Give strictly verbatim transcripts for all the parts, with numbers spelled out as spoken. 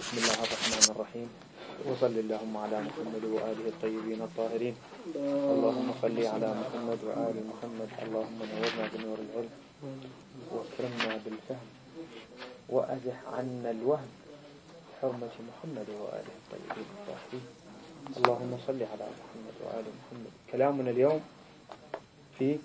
بسم الله الرحمن الرحيم. وصل اللهم على محمد وآله الطيبين الطاهرين. اللهم صل على محمد وآل محمد. اللهم نورنا بنور العلم واكرمنا بالفهم وأزح عنا الوهم حرمة محمد وآله الطيبين الطاهرين. اللهم صل على محمد وآل محمد. كلامنا اليوم في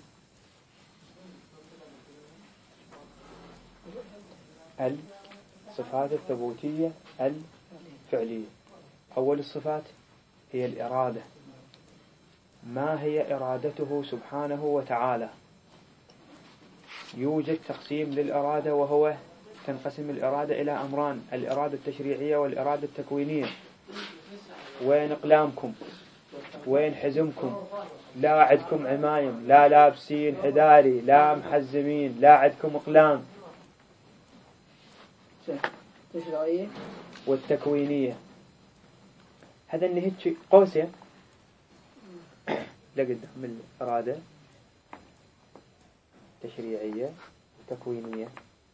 الصفات الثبوتية الفعلية. أول الصفات هي الإرادة. ما هي إرادته سبحانه وتعالى؟ يوجد تقسيم للإرادة، وهو تنقسم الإرادة إلى أمران: الإرادة التشريعية والإرادة التكوينية. وين أقلامكم؟ وين حزمكم؟ لا عندكم عمايم، لا لابسين حذاري، لا محزمين، لا عندكم أقلام. التشريعية والتكوينية هذا النهج قوسين لقد من الإرادة تشريعية وتكوينية.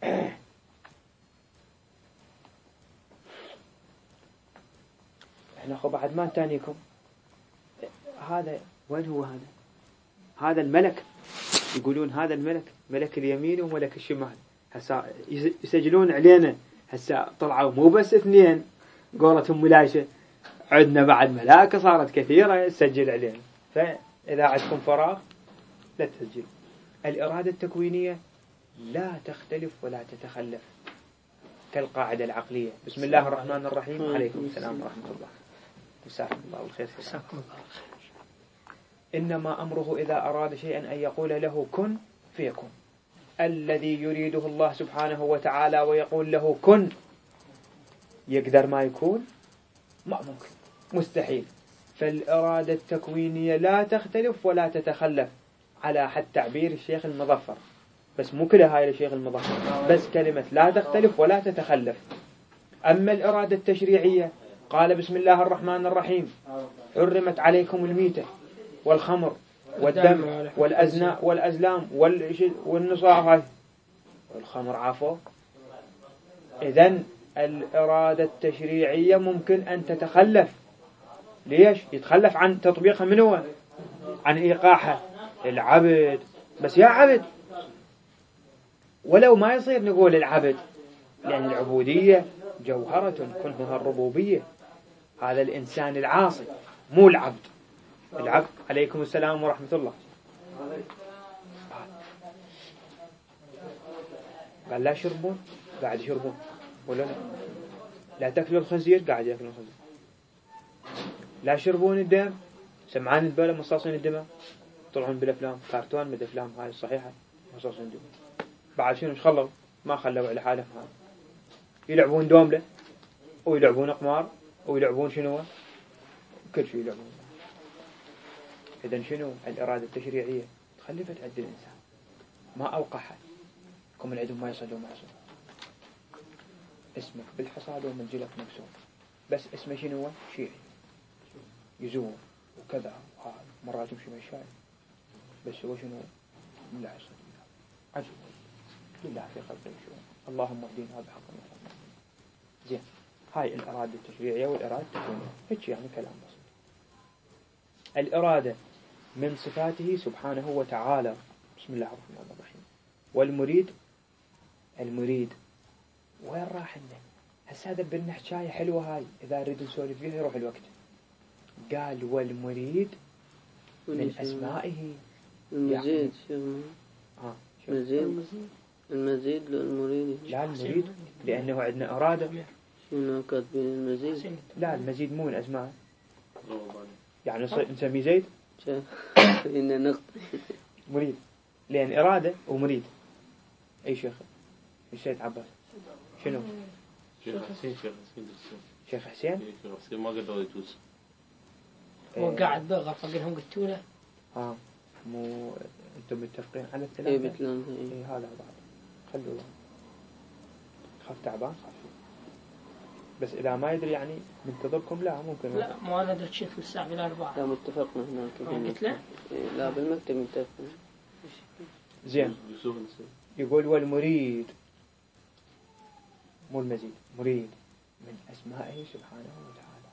احنا خو بعد ما تانيكم هذا وين هو؟ هذا هذا الملك، يقولون هذا الملك ملك اليمين وملك الشمال. هسا يسجلون علينا، هسا طلعوا مو بس اثنين قولتهم ملاشة، عندنا بعد ملاكة صارت كثيرة تسجل علينا. فإذا عندكم فراغ لا تسجل. الإرادة التكوينية لا تختلف ولا تتخلف كالقاعدة العقلية. بسم الله الرحمن الرحيم. عليكم السلام ورحمة الله. مساكم الله بالخير. إنما أمره إذا أراد شيئا أن يقول له كن فيكون. الذي يريده الله سبحانه وتعالى ويقول له كن يقدر ما يكون؟ ما ممكن، مستحيل. فالإرادة التكوينية لا تختلف ولا تتخلف على حد تعبير الشيخ المظفر، بس مو كده هاي الشيخ المظفر، بس كلمة لا تختلف ولا تتخلف. أما الإرادة التشريعية قال بسم الله الرحمن الرحيم: حرمت عليكم الميتة والخمر والدم والأزنا والأزلام والنصاع والخمر. عفوا. إذن الإرادة التشريعية ممكن أن تتخلف. ليش؟ يتخلف عن تطبيقها من هو؟ عن إيقاعها العبد. بس يا عبد، ولو ما يصير نقول العبد، لأن العبودية جوهرة كنها الربوبية. هذا الإنسان العاصي مو العبد. العبد عليكم السلام ورحمة الله. قال لا يشربون، قاعد يشربون، ولا لا؟ لا تأكلوا الخنزير، قاعد يأكلون الخنزير. لا يشربون الدم، سمعان البلة مصاصين الدماء، طلعون بالأفلام كارتون من الأفلام هاي الصحيحة مصاصين الدماء. بعد شنو مش خلوا؟ ما خلوا على حالهم. هذا يلعبون دوملة ويلعبون قمار ويلعبون شنو؟ كل شيء يلعبون. إذن شنو؟ الإرادة التشريعية تخلفت عند الإنسان، ما أوقعها. كم العدم ما يصلوا ما يصلوا. اسمك بالحصاد ومنجلك مكسور، بس اسمه شنو؟ شيعي، يزور وكذا، مرات يمشي مشاي، بس هو شنو؟ لا يصلي. عجب لله في خلقه شؤون. اللهم اهدنا بحق محمد. زين، هاي الإرادة التشريعية والإرادة التكوينية. هيك يعني كلام بسيط. الإرادة من صفاته سبحانه وتعالى. بسم الله الرحمن الرحيم. والمريد، المريد وين راح لنا؟ هسه هذا بالنحكاية حلوة هاي، إذا نريد نسولف فيها يروح الوقت. قال والمريد من أسمائه المزيد. يعني آه المزيد المزيد للمريد. لا المريد لأنه عندنا إرادة. شنو كاتبين المزيد؟ لا المزيد مو من أسماء. يعني نسميه زيد إن نقط مريد، لأن إرادة ومريد. أي شيخ؟ الشيخ عباس شنو؟ شيخ حسين. شيخ حسين شيخ حسين. شيخ حسين ما قدر يجوز. هو قاعد بغرفة قلهم قلتوا له. آه مو أنتم متفقين على الثلاثة؟ إيه بتلون. إيه هذا بعد خلوا خف تعبان خف. بس إذا ما يدري يعني منتظركم لا ممكن. لا ما أنا درت شيخ الساعة بالأربعة. لا متفقنا هناك. قلت له؟ لا بالمكتب متفقنا. زين. يقول والمريد مو المزيد، مريد من أسمائه سبحانه وتعالى.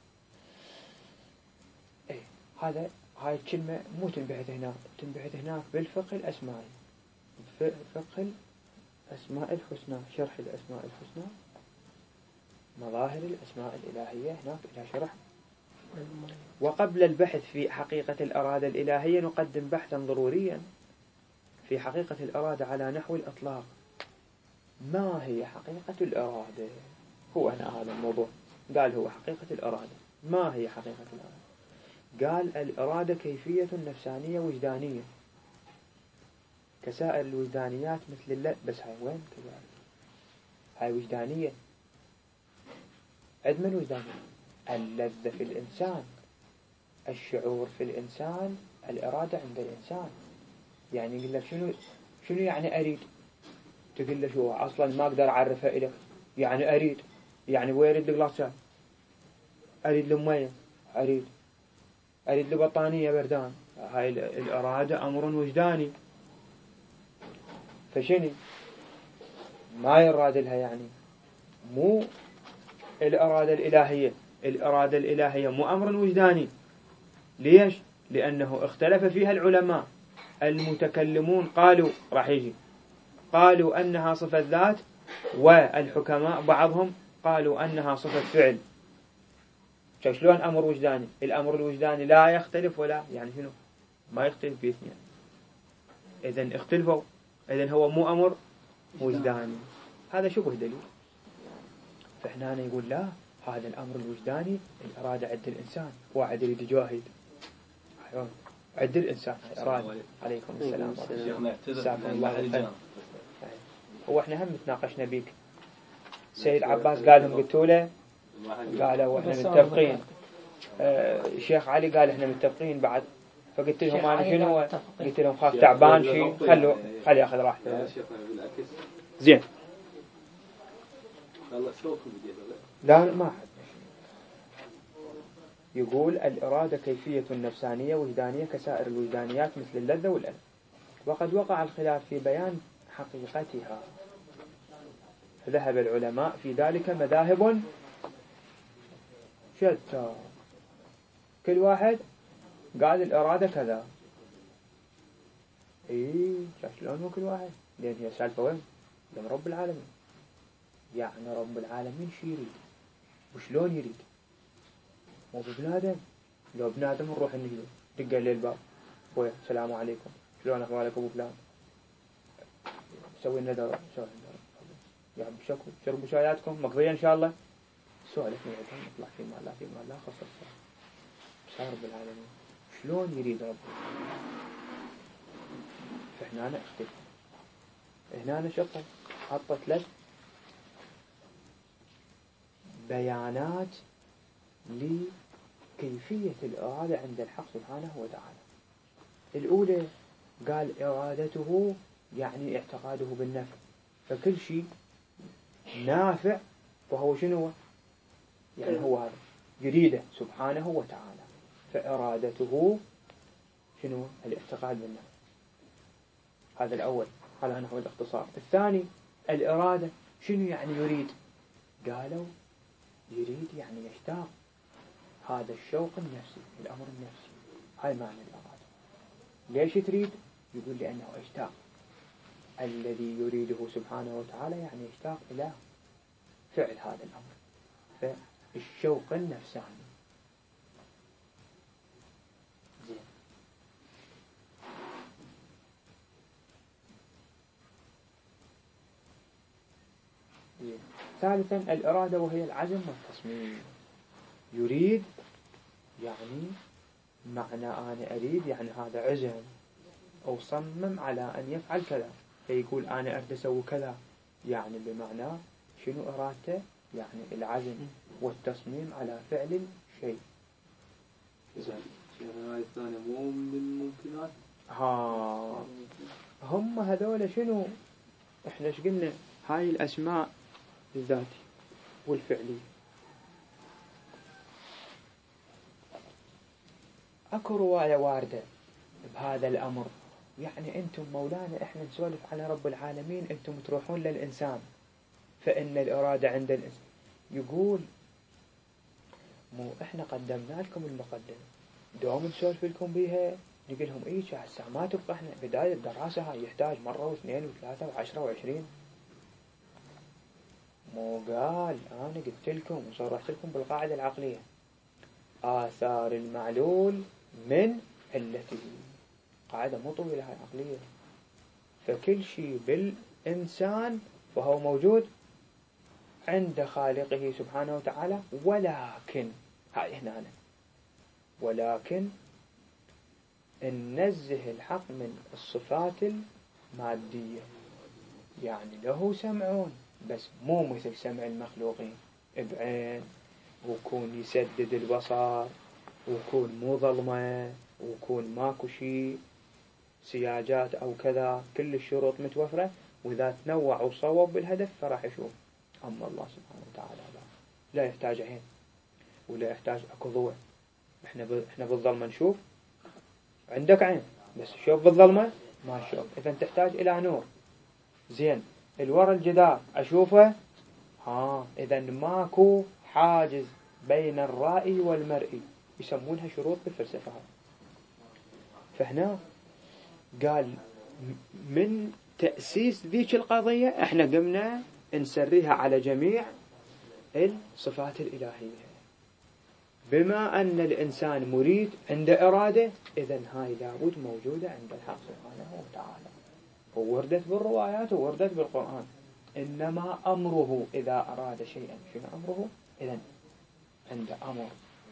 إيه هذا هاي الكلمة مو تنبعث هنا، تنبعث هناك بالفقه الأسمائي، فقه الأسماء الحسنى، شرح الأسماء الحسنى، مظاهر الأسماء الإلهية، هناك إلى شرح. وقبل البحث في حقيقة الإرادة الإلهية نقدم بحثا ضروريا في حقيقة الإرادة على نحو الإطلاق. ما هي حقيقة الإرادة؟ هو هنا هذا الموضوع. قال هو حقيقة الإرادة. ما هي حقيقة الإرادة؟ قال الإرادة كيفية نفسانية وجدانية كسائر الوجدانيات مثل اللذة. بس هاي وين كذا؟ هاي وجدانية. عندنا الوجدانية، اللذة في الإنسان، الشعور في الإنسان، الإرادة عند الإنسان. يعني يقول لك شنو شنو يعني أريد؟ تقول له شو أصلا ما أقدر أعرفها إليك. يعني أريد، يعني ويريد لك شاي، أريد لمية، أريد أريد لبطانية بردان. هاي الإرادة أمر وجداني. فشنو ما يراد لها؟ يعني مو الإرادة الإلهية. الإرادة الإلهية مو أمر وجداني. ليش؟ لأنه اختلف فيها العلماء. المتكلمون قالوا راح يجي قالوا أنها صفة ذات، والحكماء بعضهم قالوا أنها صفة فعل. شلون أمر وجداني؟ الأمر الوجداني لا يختلف ولا يعني شنو ما يختلف في اثنين. إذن اختلفوا، إذن هو مو أمر وجداني. هذا شبه دليل. فإحنا نقول لا، هذا الأمر الوجداني الإرادة عند الإنسان. واحد يريد يجاهد، عند الإنسان إرادة. عليكم السلام ورحمة الله. هو إحنا هم تناقشنا بيك. سيد عباس قال لهم قلتوا له، قالوا إحنا متفقين. الشيخ علي قال إحنا متفقين بعد. فقلت لهم أنا شنو؟ قلت لهم خاف تعبان شيء، خلوا خلي أخذ راحته. زين. لا ما حد. يقول الإرادة كيفية نفسانية وجدانية كسائر الوجدانيات مثل اللذة والألم. وقد وقع الخلاف في بيان حقيقتها، ذهب العلماء في ذلك مذاهب شتى. كل واحد قال الإرادة كذا. إيه شلون هو كل واحد؟ لأن هي سالفة وين؟ لأن رب العالمين. يعني رب العالمين شو يريد وشلون يريد؟ مو ببنادم. لو بنادم نروح نجي دق عليه الباب، خويا السلام عليكم، شلون أحوالك أبو فلان؟ سوي الندر، سوي الندر يا عم شكو، شربوا شاياتكم مقضية إن شاء الله. سؤالك نعيدهم نطلع في مال لا في مال لا خصص. بس رب العالمين شلون يريد رب العالمين؟ فإحنا نختلف. هنا نشطت حطت لك بيانات لكيفية الإرادة عند الحق سبحانه وتعالى. الأولى قال إرادته يعني اعتقاده بالنفع. فكل شيء نافع وهو شنو يعني هو هذا يريده سبحانه وتعالى. فإرادته شنو الاعتقاد بالنفع. هذا الأول، هذا نحو الاختصار. الثاني الإرادة شنو يعني يريد؟ قالوا يريد يعني يشتاق. هذا الشوق النفسي، الأمر النفسي. هاي معنى الإرادة. ليش تريد؟ يقول لأنه اشتاق. الذي يريده سبحانه وتعالى يعني يشتاق إلى فعل هذا الأمر. فالشوق النفساني. زين. زين. ثالثا الإرادة وهي العزم والتصميم. يريد يعني معنى أنا أريد يعني هذا عزم أو صمم على أن يفعل كذا. فيقول أنا أريد أسوي كذا، يعني بمعنى شنو إرادته؟ يعني العزم والتصميم على فعل شيء. زين. هاي الثانية مو من الممكنات. ها هم هذول شنو؟ إحنا إيش قلنا؟ هاي الأسماء الذاتي والفعلي. أكو رواية واردة بهذا الأمر. يعني أنتم مولانا إحنا نسولف على رب العالمين، أنتم تروحون للإنسان. فإن الإرادة عند الإنسان. يقول مو إحنا قدمنا لكم المقدمة، دوم نسولف لكم بيها، نقول لهم إيش هسه ما تبقى إحنا بداية الدراسة هاي يحتاج مرة واثنين وثلاثة وعشرة وعشرين. مو قال أنا قلت لكم وصرحت لكم بالقاعدة العقلية آثار المعلول من علته، قاعدة مو طويلة هاي عقلية. فكل شيء بالإنسان وهو موجود عند خالقه سبحانه وتعالى، ولكن هاي هنا أنا. ولكن ننزه الحق من الصفات المادية، يعني له سمعون بس مو مثل سمع المخلوقين، بعين ويكون يسدد البصر ويكون مو ظلمة ويكون ماكو شيء سياجات أو كذا، كل الشروط متوفرة، وإذا تنوع وصوب بالهدف فراح يشوف. أما الله سبحانه وتعالى لا, لا يحتاج عين ولا يحتاج أكو ضوء. إحنا ب... إحنا بالظلمة نشوف، عندك عين بس شوف بالظلمة ما تشوف، إذا تحتاج إلى نور. زين الورا الجدار أشوفه، ها إذا ماكو حاجز بين الرائي والمرئي، يسمونها شروط بالفلسفة. فهنا قال من تأسيس ذيك القضية احنا قمنا نسريها على جميع الصفات الإلهية. بما أن الإنسان مريد عنده إرادة، إذن هاي لابد موجودة عند الحق سبحانه وتعالى، ووردت بالروايات ووردت بالقرآن. إنما أمره إذا أراد شيئا، شنو أمره؟ إذن عند أمر.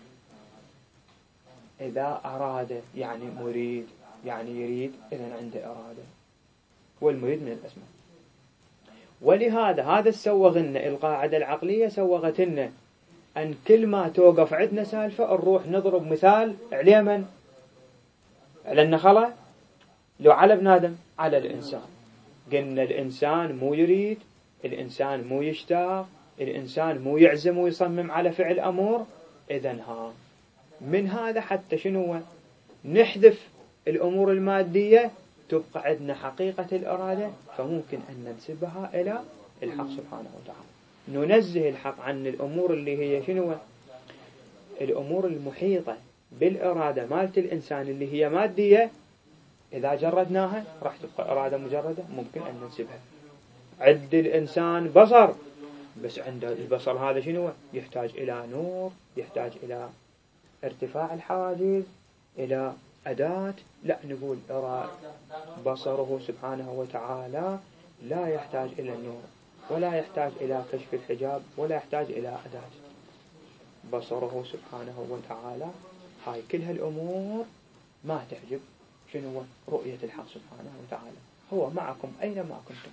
إذا أراد يعني مريد، يعني يريد، إذن عنده إرادة، والمريد من الأسماء. ولهذا هذا سوغنا القاعدة العقلية، سوغتنا أن كل ما توقف عندنا سالفة نروح نضرب مثال على من؟ على النخلة، لو على بنادم، على الإنسان. قلنا الإنسان مو يريد، الإنسان مو يشتاق، الإنسان مو يعزم ويصمم على فعل أمور. إذن ها من هذا حتى شنو نحذف الأمور المادية، تبقى عندنا حقيقة الإرادة، فممكن أن ننسبها إلى الحق سبحانه وتعالى. ننزه الحق عن الأمور اللي هي شنو الأمور المحيطة بالإرادة مالت الإنسان اللي هي مادية. إذا جردناها راح تبقى إرادة مجردة، ممكن أن ننسبها. عند الإنسان بصر، بس عند البصر هذا شنو يحتاج إلى نور، يحتاج إلى ارتفاع الحواجز، إلى أداة. لا نقول إرادة بصره سبحانه وتعالى لا يحتاج إلى النور، ولا يحتاج إلى كشف الحجاب، ولا يحتاج إلى أداة. بصره سبحانه وتعالى هاي كل هالأمور ما تعجب شنو رؤية الحق سبحانه وتعالى. هو معكم أينما كنتم،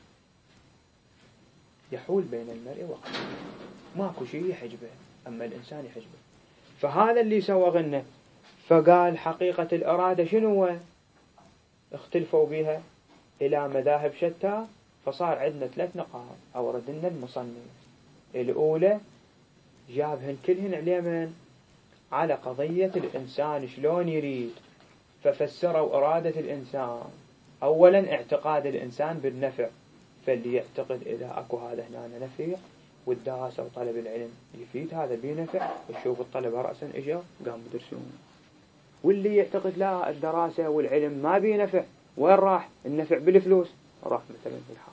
يحول بين المرء وقلبه، ماكو شيء يحجبه، أما الإنسان يحجبه. فهذا اللي سوغنا. فقال حقيقة الإرادة شنو اختلفوا بها إلى مذاهب شتى، فصار عندنا ثلاث نقاط أوردنا المصنف. الأولى جابهن كلهن على من؟ على قضية الإنسان شلون يريد، ففسروا إرادة الإنسان. أولا اعتقاد الإنسان بالنفع، فاللي يعتقد إذا أكو هذا هنا نفع والدراسة وطلب العلم يفيد هذا بينفع، وشوف الطلبة رأسا إجا قام بدرسون. واللي يعتقد لا الدراسة والعلم ما بينفع، وين راح النفع؟ بالفلوس، راح مثلا في الحرج،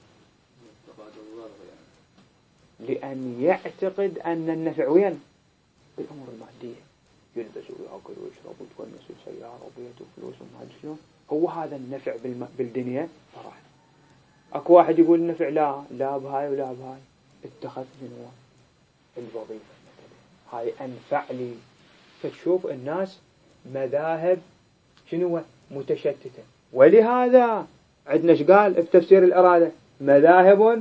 لأن يعتقد أن النفع وين؟ بالأمور المادية، يلبس ويأكل ويشرب ويتونس وسيارة وبيت وفلوس وما أدري شلون، هو هذا النفع بالم... بالدنيا. فراح أكو واحد يقول النفع لا لا بهاي ولا بهاي، اتخذ شنو الوظيفة مثلا هاي أنفع لي. فتشوف الناس مذاهب شنو متشتتة. ولهذا عندنا ايش قال في تفسير الإرادة؟ مذاهب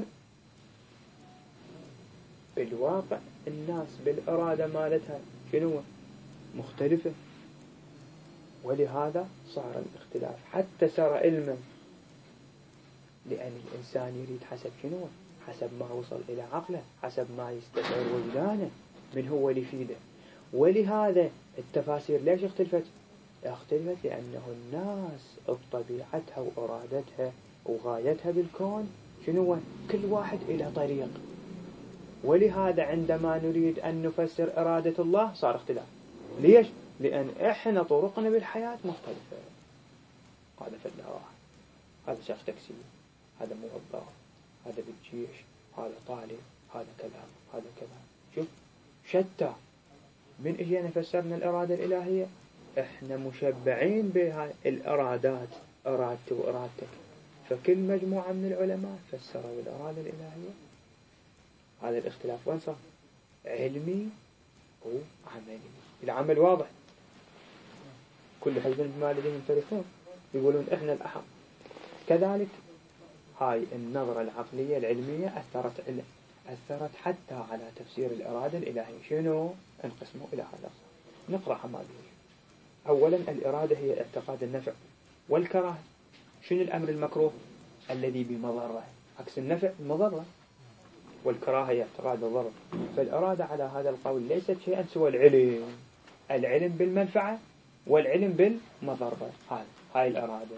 بالواقع الناس بالإرادة مالتها شنو مختلفة، ولهذا صار الاختلاف حتى صار علما، لأن الإنسان يريد حسب شنو؟ حسب ما وصل إلى عقله، حسب ما يستشعر وجدانه من هو اللي يفيده. ولهذا التفاسير ليش اختلفت؟ اختلفت لأنه الناس بطبيعتها وإرادتها وغايتها بالكون شنو كل واحد إلى طريق، ولهذا عندما نريد أن نفسر إرادة الله صار اختلاف. ليش؟ لأن إحنا طرقنا بالحياة مختلفة. هذا فلاح، هذا شخص تاكسي، هذا موظف، هذا بالجيش، هذا طالب، هذا كذا، هذا كذا. شوف شتى. من اجينا فسرنا الإرادة الإلهية، احنا مشبعين بها الإرادات، إرادتي وإرادتك. فكل مجموعة من العلماء فسروا الإرادة الإلهية. هذا الاختلاف وين صار؟ علمي وعملي. العمل واضح، كل حزب بما لديهم فرحون، يقولون احنا الأحق. كذلك هاي النظرة العقلية العلمية أثرت أثرت حتى على تفسير الإرادة الإلهية. شنو؟ انقسموا إلى هذا. نقرأ حمادي. أولا الإرادة هي اعتقاد النفع والكراهة. شنو الأمر المكروه؟ الذي بمضرة، عكس النفع المضرة، والكراهة هي اعتقاد الضرر. فالإرادة على هذا القول ليست شيئا سوى العلم، العلم بالمنفعة والعلم بالمضرة. هاي هاي الإرادة.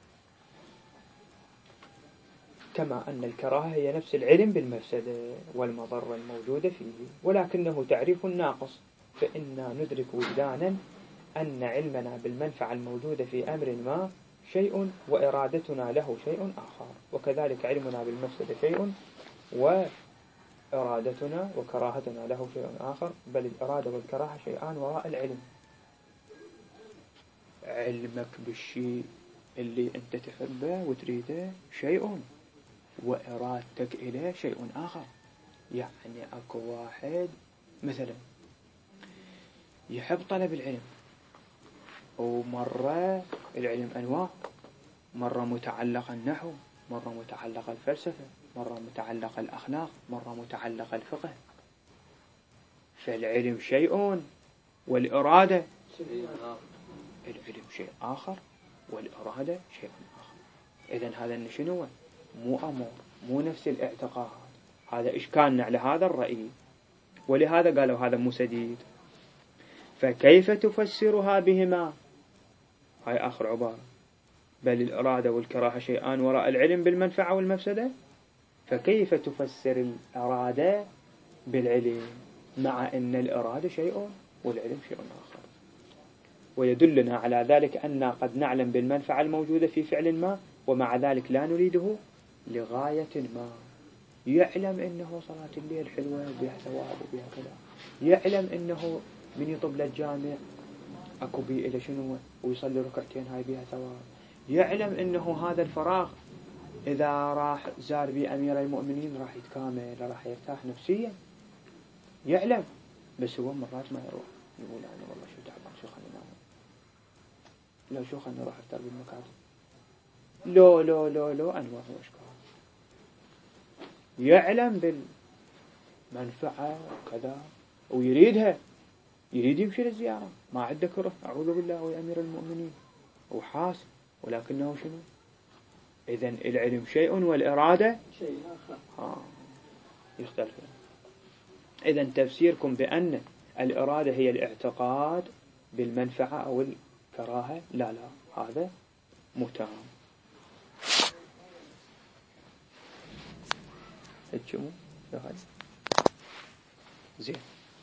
كما أن الكراهة هي نفس العلم بالمفسدة والمضرة الموجودة فيه، ولكنه تعريف ناقص. فإنا ندرك وجدانا أن علمنا بالمنفعة الموجودة في أمر ما شيء، وإرادتنا له شيء آخر، وكذلك علمنا بالمفسدة شيء، وإرادتنا وكراهتنا له شيء آخر. بل الإرادة والكراهة شيئان وراء العلم. علمك بالشيء اللي أنت تحبه وتريده شيء، وإرادتك إليه شيء آخر. يعني أكو واحد مثلا يحب طلب العلم، ومرة العلم أنواع، مرة متعلق النحو، مرة متعلق الفلسفة، مرة متعلق الأخلاق، مرة متعلق الفقه. فالعلم شيء والإرادة العلم شيء آخر والإرادة شيء آخر. إذن هذا شنو؟ مو أمر، مو نفس الاعتقاد. هذا إشكالنا على هذا الرأي، ولهذا قالوا هذا مو سديد. فكيف تفسرها بهما؟ هاي آخر عبارة. بل الإرادة والكراهة شيئان وراء العلم بالمنفعة والمفسدة. فكيف تفسر الإرادة بالعلم مع أن الإرادة شيء والعلم شيء آخر؟ ويدلنا على ذلك أن قد نعلم بالمنفعة الموجودة في فعل ما، ومع ذلك لا نريده لغاية ما. يعلم أنه صلاة الليل حلوة بها ثواب وبها كذا، يعلم أنه من يطب للجامع أكو بي إلى شنو ويصلي ركعتين هاي بها ثواب، يعلم أنه هذا الفراغ إذا راح زار بي أمير المؤمنين راح يتكامل، راح يرتاح نفسيا، يعلم. بس هو مرات ما يروح، يقول أنا والله شو تعبان، شو خلينا نام، لا شو خلينا نروح أفطر بالمكاتب، لو لو لو لو أنواع وأشكال. يعلم بالمنفعة وكذا ويريدها، يريد يمشي للزيارة، ما عنده كره، أعوذ بالله ويا أمير المؤمنين، وحاسب، ولكنه شنو؟ إذن العلم شيء والإرادة شيء آخر. آه. يختلف. إذن تفسيركم بأن الإرادة هي الاعتقاد بالمنفعة أو الكراهة، لا لا، هذا متهم. هتشمو زين.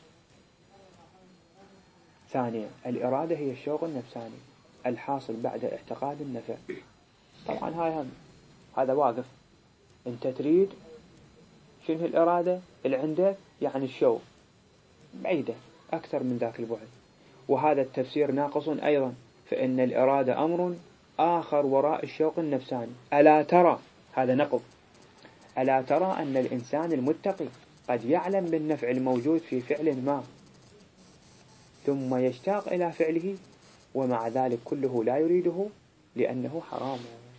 ثانيا الإرادة هي الشوق النفساني الحاصل بعد اعتقاد النفع. طبعا هاي هم هذا واقف، انت تريد شنو الإرادة اللي عندك؟ يعني الشوق بعيدة أكثر من ذاك البعد. وهذا التفسير ناقص أيضا، فإن الإرادة أمر آخر وراء الشوق النفساني. ألا ترى، هذا نقض، ألا ترى أن الإنسان المتقي قد يعلم بالنفع الموجود في فعل ما ثم يشتاق إلى فعله، ومع ذلك كله لا يريده لأنه حرام.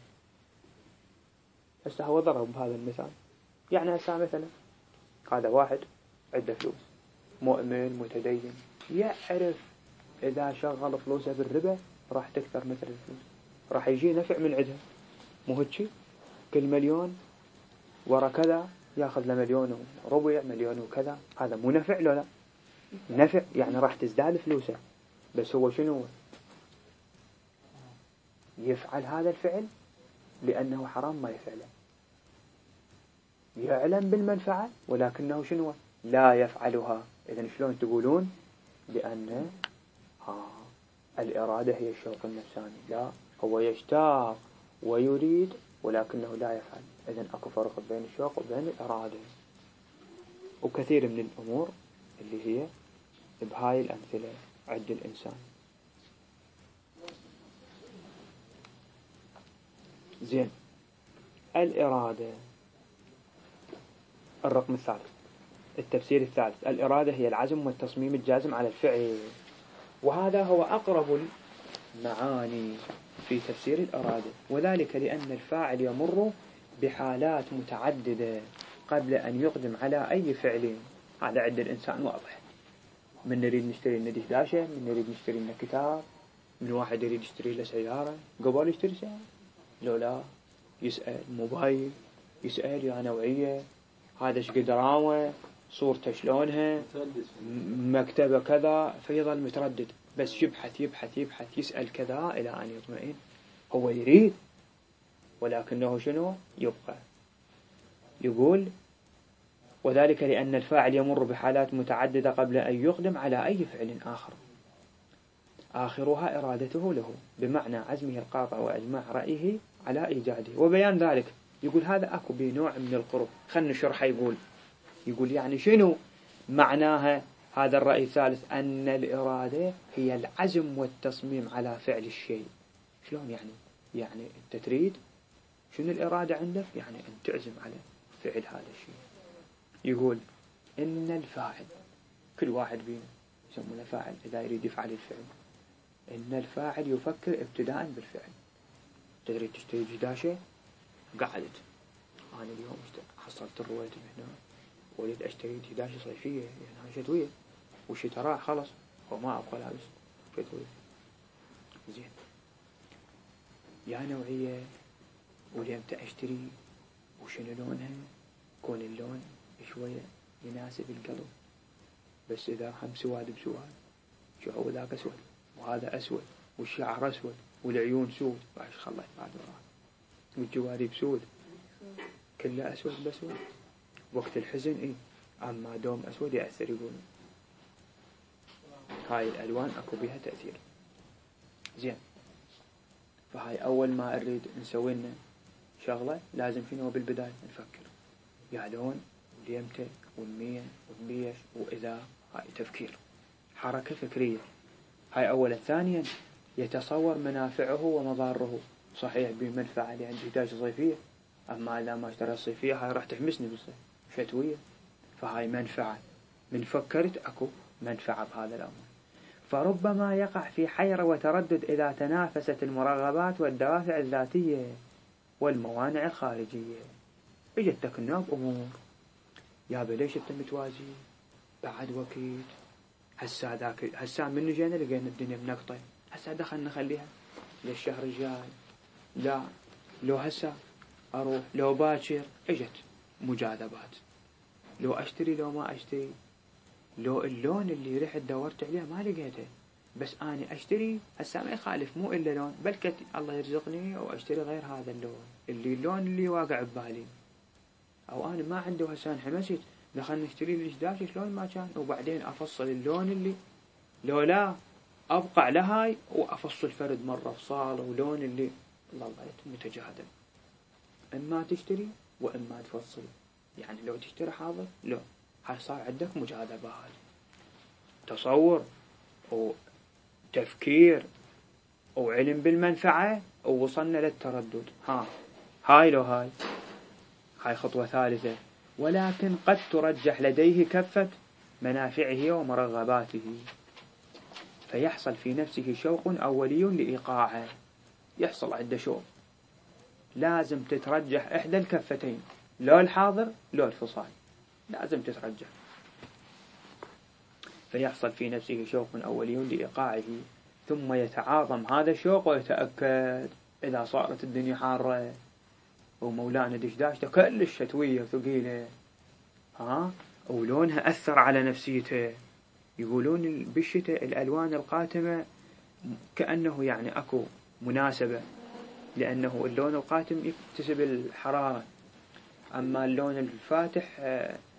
هسه هو ضرب بهذا المثال. يعني هسه مثلا هذا واحد عنده فلوس، مؤمن متدين، يعرف إذا شغل فلوسه بالربا راح تكثر مثل الفلوس، راح يجي نفع من عندها. مو هيك؟ كل مليون ورا كذا ياخذ له مليون وربع، مليون وكذا. هذا مو نفع له؟ لا نفع، يعني راح تزداد فلوسه. بس هو شنو؟ يفعل هذا الفعل لأنه حرام ما يفعله. يعلم بالمنفعة ولكنه شنو؟ لا يفعلها. إذن شلون تقولون؟ لأن آه الإرادة هي الشوق النفساني. لا، هو يشتاق ويريد ولكنه لا يفعل. إذن أكو فرق بين الشوق وبين الإرادة. وكثير من الأمور اللي هي بهاي الأمثلة عند الإنسان. زين، الإرادة الرقم الثالث، التفسير الثالث: الإرادة هي العزم والتصميم الجازم على الفعل. وهذا هو أقرب المعاني في تفسير الإرادة، وذلك لأن الفاعل يمر بحالات متعددة قبل أن يقدم على أي فعل. هذا عند الإنسان واضح. من نريد نشتري لنا دشداشة، من نريد نشتري لنا كتاب، من واحد يريد يشتري له سيارة، قبل يشتري سيارة لو لا يسأل موبايل، يسأل يا نوعية، هذا ايش قدرامه، صورته شلونها، مكتبه كذا، فيظل متردد، بس يبحث يبحث يبحث يسأل كذا إلى أن يطمئن. هو يريد ولكنه شنو يبقى. يقول: وذلك لأن الفاعل يمر بحالات متعددة قبل أن يقدم على أي فعل آخر، آخرها إرادته له بمعنى عزمه القاطع وإجماع رأيه على إيجاده وبيان ذلك. يقول هذا أكو بنوع من القرب. خلنا نشرحه. يقول يقول يعني شنو معناها هذا الرأي الثالث؟ أن الإرادة هي العزم والتصميم على فعل الشيء. شلون يعني؟ يعني أنت تريد، شنو الإرادة عندك؟ يعني أن تعزم على فعل هذا الشيء. يقول إن الفاعل، كل واحد بينا يسمونه فاعل إذا يريد يفعل الفعل. إن الفاعل يفكر ابتداء بالفعل. تريد تشتري دشداشة، قعدت أنا اليوم حصلت الرواتب هنا واريد أشتري دشداشة صيفية يعني شتوية، والشتاء راح خلص وما أبغى لابس شتوية. زين، يا نوعية وليمتى أشتري وشنو لونها، كون اللون شوية يناسب القلب، بس إذا هم سواد بسواد، شو هو ذاك أسود وهذا أسود والشعر أسود والعيون سود، باش خليت بعد وراه، والجوارب سود، كله أسود بأسود. وقت الحزن إيه، أما دوم أسود يأثر. يقولون هاي الألوان أكو بها تأثير. زين، فهاي أول ما أريد نسوي لنا شغلة لازم شنو بالبداية نفكر يا لون وليمتى والمين والبيش وإذا. هاي تفكير، حركة فكرية. هاي أولا. ثانيا يتصور منافعه ومضاره. صحيح بمنفعة لأن دشداشة صيفية، أما إذا ما اشترى الصيفية هاي راح تحمسني بالصيف شتوية، فهاي منفعة. من فكرت أكو منفعة بهذا الأمر. فربما يقع في حيرة وتردد إذا تنافست المرغبات والدوافع الذاتية والموانع الخارجية. اجت تكنوب أمور، يا بليش أنت متوازي بعد وقت، هسا ذاك هسا من جينا لقينا الدنيا منقطة، هسا دخلنا نخليها للشهر الجاي، لا لو هسا أروح، لو باكر. اجت مجاذبات، لو أشتري لو ما أشتري، لو اللون اللي رحت دورت عليه ما لقيته، بس أنا أشتري هسا ما يخالف، مو إلا لون، بلكت الله يرزقني أو أشتري غير هذا اللون اللي اللون اللي واقع ببالي، أو أنا ما عنده هسا انحمست دخلنا نشتري الدشداشة شلون ما كان، وبعدين أفصل اللون اللي لو لا أبقى على هاي وأفصل فرد مرة فصالة ولون اللي الله متجاهدا. إما تشتري وإما تفصل، يعني لو تشتري حاضر لو هاي صار عندك مجاذبات، تصور وتفكير وعلم بالمنفعة ووصلنا للتردد. ها هاي لو هاي هاي خطوة ثالثة. ولكن قد ترجح لديه كفة منافعه ومرغباته، فيحصل في نفسه شوق أولي لإيقاعه. يحصل عنده شوق، لازم تترجح إحدى الكفتين، لو الحاضر لو الفصال، لازم تترجح. فيحصل في نفسه شوق أولي لإيقاعه، ثم يتعاظم هذا الشوق ويتأكد إذا صارت الدنيا حارة ومولانا دشداشته كلش شتوية وثقيلة، ها ولونها أثر على نفسيته. يقولون بالشتاء الألوان القاتمة كأنه يعني أكو مناسبة، لأنه اللون القاتم يكتسب الحرارة، أما اللون الفاتح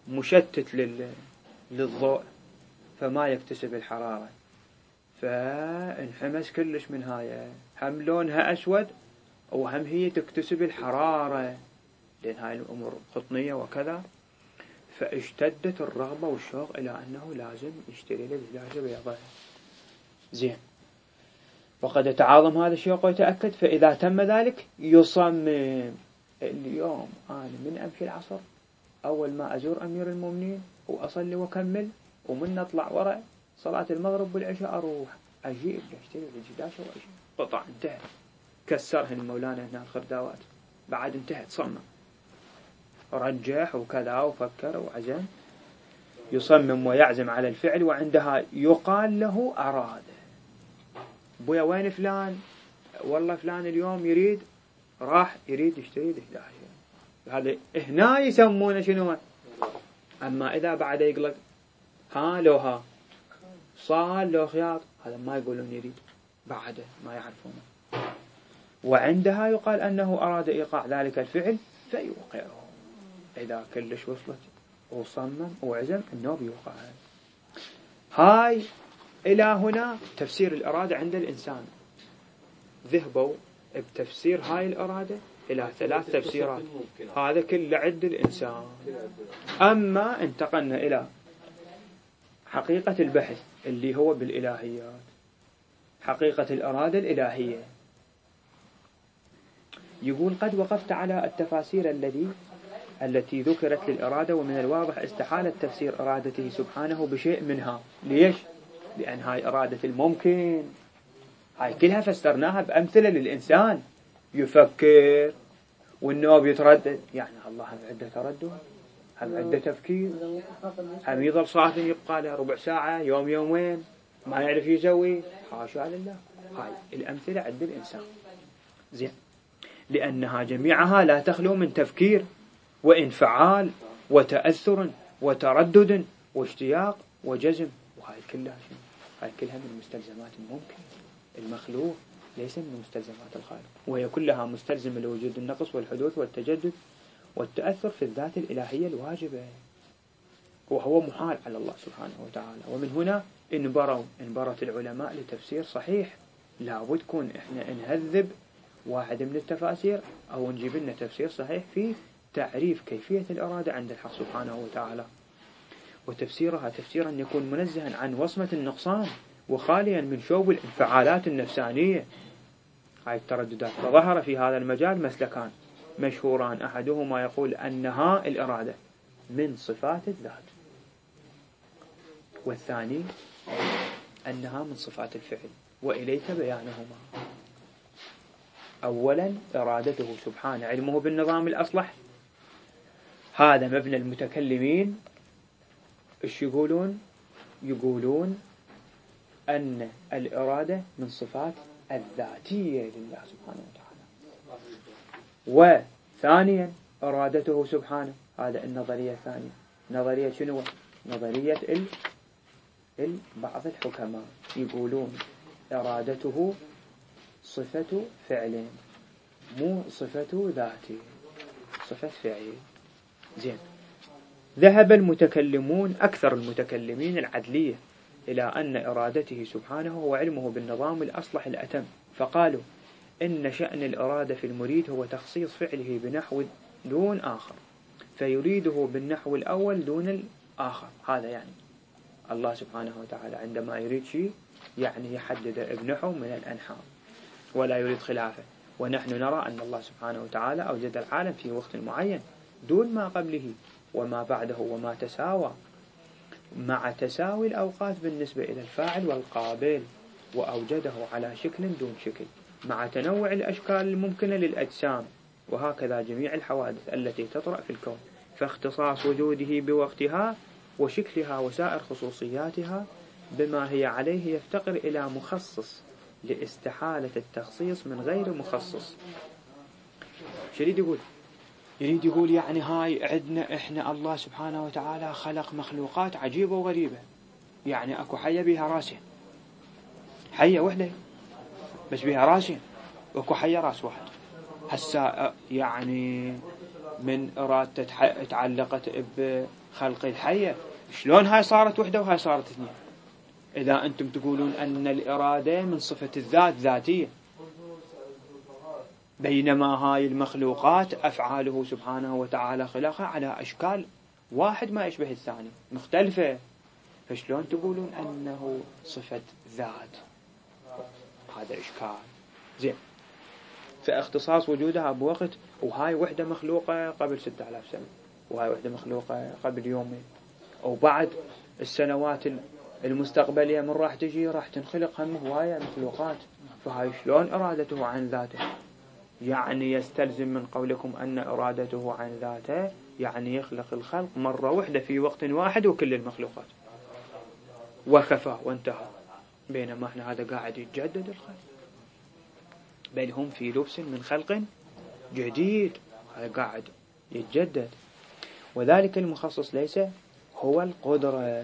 مشتت لل... للضوء فما يكتسب الحرارة، فانحمس كلش من هاي، هم لونها أسود وهم هي تكتسب الحرارة، لأن هاي الأمور قطنية وكذا، فاشتدت الرغبة والشوق إلى أنه لازم يشتري له دجاجة بيضاء. زين، وقد يتعاظم هذا الشيء ويتأكد، فإذا تم ذلك يصمم اليوم أنا من أمشي العصر أول ما أزور أمير المؤمنين وأصلي وأكمل، ومن نطلع وراء صلاة المغرب والعشاء أروح أجيب أشتري الدجاجة وأجيب قطع. انتهى، كسرهن مولانا هنا الخرداوات، بعد انتهت، صمم رجح وكذا وفكر وعزم، يصمم ويعزم على الفعل، وعندها يقال له أراد. بويا وين فلان؟ والله فلان اليوم يريد، راح يريد يشتري دجاجة. هذا هنا يسمونه شنو؟ أما إذا بعد يقلق ها لو ها صال لو خياط، هذا ما يقولون يريد، بعده ما يعرفونه. وعندها يقال أنه أراد إيقاع ذلك الفعل فيوقعه، إذا كلش وصلت وصمم وعزم أنه بيوقعها. هاي إلى هنا تفسير الإرادة عند الإنسان. ذهبوا بتفسير هاي الإرادة إلى ثلاث تفسيرات، هذا كله عند الإنسان. أما انتقلنا إلى حقيقة البحث اللي هو بالإلهيات، حقيقة الإرادة الإلهية، يقول قد وقفت على التفاسير الذي التي ذكرت للإرادة، ومن الواضح استحالة تفسير إرادته سبحانه بشيء منها. ليش؟ لأن هاي إرادة الممكن، هاي كلها فسرناها بأمثلة للإنسان يفكر والنوب يتردد، يعني الله هم عنده تردد، هم عنده تفكير، هم يظل صاحب يبقى له ربع ساعة يوم يومين ما يعرف يسوي، حاشا لله. هاي الأمثلة عند الإنسان. زين، لأنها جميعها لا تخلو من تفكير وانفعال وتأثر وتردد واشتياق وجزم، وهاي كلها شنو؟ هاي كلها من مستلزمات الممكن. المخلوق ليس من مستلزمات الخالق، وهي كلها مستلزمة لوجود النقص والحدوث والتجدد والتأثر في الذات الإلهية الواجبة، وهو محال على الله سبحانه وتعالى. ومن هنا انبروا انبرت العلماء لتفسير صحيح. لابد كون احنا نهذب واحد من التفاسير أو نجيب لنا تفسير صحيح في تعريف كيفية الإرادة عند الحق سبحانه وتعالى، وتفسيرها تفسيرا يكون منزها عن وصمة النقصان وخاليا من شوب الانفعالات النفسانية. هاي الترددات، فظهر في هذا المجال مسلكان مشهوران، أحدهما يقول أنها الإرادة من صفات الذات، والثاني أنها من صفات الفعل، وإليك بيانهما. أولا إرادته سبحانه، علمه بالنظام الأصلح، هذا مبنى المتكلمين. إيش يقولون؟ يقولون أن الإرادة من صفات الذاتية لله سبحانه وتعالى. وثانيا إرادته سبحانه، هذا النظرية الثانية. نظرية شنو؟ نظرية ال... ال... بعض الحكماء يقولون إرادته صفة فعل مو صفة ذاتي، صفة فعل. زين، ذهب المتكلمون أكثر المتكلمين العدلية إلى أن إرادته سبحانه هو علمه بالنظام الأصلح الأتم، فقالوا إن شأن الإرادة في المريد هو تخصيص فعله بنحو دون آخر، فيريده بالنحو الأول دون الآخر. هذا يعني الله سبحانه وتعالى عندما يريد شيء يعني يحدد بنحو من الأنحاء ولا يريد خلافه، ونحن نرى أن الله سبحانه وتعالى أوجد العالم في وقت معين دون ما قبله وما بعده وما تساوى، مع تساوي الأوقات بالنسبة إلى الفاعل والقابل، وأوجده على شكل دون شكل مع تنوع الأشكال الممكنة للأجسام، وهكذا جميع الحوادث التي تطرأ في الكون، فاختصاص وجوده بوقتها وشكلها وسائر خصوصياتها بما هي عليه يفتقر إلى مخصص لاستحالة التخصيص من غير مخصص. شو يريد يقول؟ يريد يقول يعني هاي عندنا إحنا الله سبحانه وتعالى خلق مخلوقات عجيبة وغريبة، يعني أكو حية بها راسين، حية وحدة بس بها راسين، وأكو حية راس واحد. هسا يعني من إرادته تعلقت خلق الحية. شلون هاي صارت وحدة وهاي صارت اثنين؟ إذا أنتم تقولون أن الإرادة من صفة الذات ذاتية، بينما هاي المخلوقات أفعاله سبحانه وتعالى خلقها على أشكال واحد ما يشبه الثاني مختلفة، فشلون تقولون أنه صفة ذات؟ هذا إشكال. زين، فاختصاص وجودها بوقت، وهاي وحدة مخلوقة قبل ستة آلاف سنة، وهاي وحدة مخلوقة قبل يومين، وبعد السنوات المستقبلية من راح تجي راح تنخلق هم هواية مخلوقات، فهاي شلون إرادته عن ذاته؟ يعني يستلزم من قولكم أن إرادته عن ذاته يعني يخلق الخلق مرة واحدة في وقت واحد وكل المخلوقات وكفى وانتهى، بينما احنا هذا قاعد يتجدد الخلق، بل هم في لبس من خلق جديد، هذا قاعد يتجدد. وذلك المخصص ليس هو القدرة،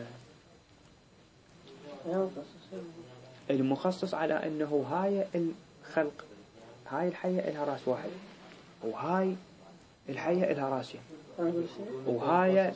المخصص على أنه هاي الخلق، هاي الحية إلها رأس واحد، وهاي الحية إلها راسين، وهاي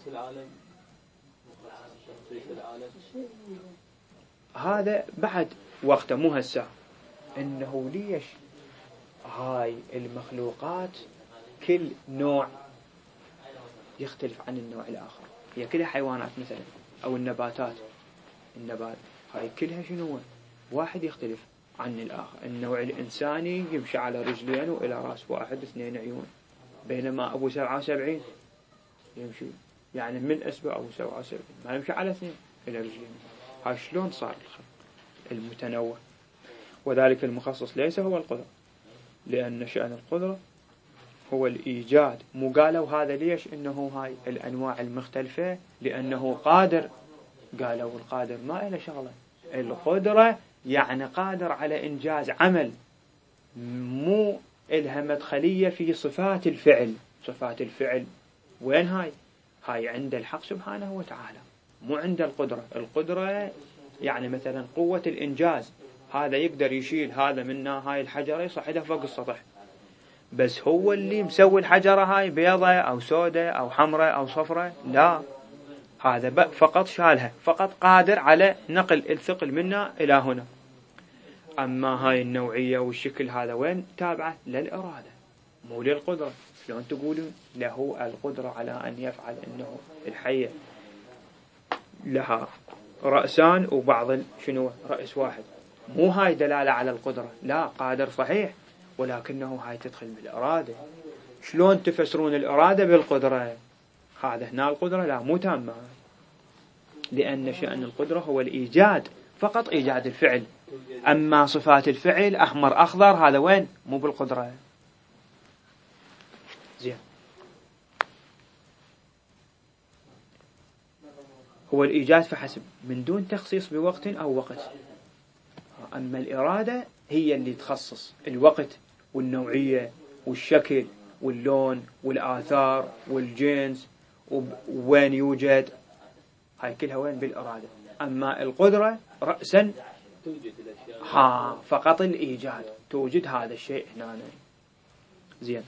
هذا بعد وقته مو هسه. إنه ليش هاي المخلوقات كل نوع يختلف عن النوع الآخر؟ هي كلها حيوانات مثلا، أو النباتات، النبات هاي كلها شنو؟ واحد يختلف عن الآخر. النوع الإنساني يمشي على رجلين وإلى رأس واحد اثنين عيون، بينما أبو سبعة وسبعين يمشي يعني من أسبوع أبو سبعة وسبعين ما يمشي على اثنين إلى رجلين. هاي شلون صار الخلق المتنوع؟ وذلك المخصص ليس هو القدرة، لأن شأن القدرة هو الإيجاد. مو قالوا هذا ليش إنه هاي الأنواع المختلفة؟ لأنه قادر. قالوا القادر ما إله شغلة، القدرة يعني قادر على إنجاز عمل، مو إلها مدخلية في صفات الفعل. صفات الفعل وين هاي؟ هاي عند الحق سبحانه وتعالى، مو عند القدرة. القدرة يعني مثلا قوة الإنجاز، هذا يقدر يشيل هذا منا هاي الحجرة يصعدها فوق السطح، بس هو اللي مسوي الحجرة هاي بيضة أو سودة أو حمراء أو صفراء؟ لا، هذا فقط شالها، فقط قادر على نقل الثقل منا إلى هنا. أما هاي النوعية والشكل هذا وين تابعة؟ للإرادة مو للقدرة. شلون تقولون له القدرة على أن يفعل أنه الحية لها رأسان وبعض شنو رأس واحد؟ مو هاي دلالة على القدرة، لا، قادر صحيح، ولكنه هاي تدخل بالإرادة. شلون تفسرون الإرادة بالقدرة؟ هذا هنا القدرة لا مو تامة، لأن شأن القدرة هو الإيجاد، فقط إيجاد الفعل. أما صفات الفعل أحمر أخضر هذا وين؟ مو بالقدرة. زين، هو الإيجاد فحسب من دون تخصيص بوقت أو وقت. أما الإرادة هي اللي تخصص الوقت والنوعية والشكل واللون والآثار والجنس وين يوجد، هاي كلها وين؟ بالإرادة. أما القدرة رأسا ها فقط الإيجاد، توجد هذا الشيء هنا. زين،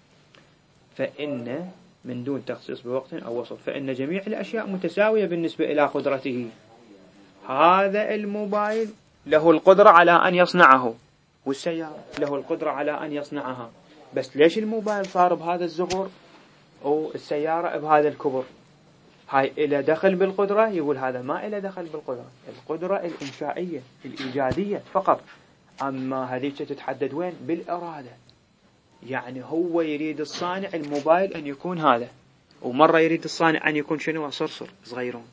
فإن من دون تخصيص بوقت أو وصف، فإن جميع الأشياء متساوية بالنسبة إلى قدرته. هذا الموبايل له القدرة على أن يصنعه، والسيارة له القدرة على أن يصنعها، بس ليش الموبايل صار بهذا الصغر والسيارة بهذا الكبر؟ هاي إلى دخل بالقدرة؟ يقول هذا ما إلى دخل بالقدرة، القدرة الإنشائية الإيجادية فقط. أما هذيك تتحدد وين؟ بالإرادة. يعني هو يريد الصانع الموبايل أن يكون هذا، ومرة يريد الصانع أن يكون شنو؟ صرصر صغيرون.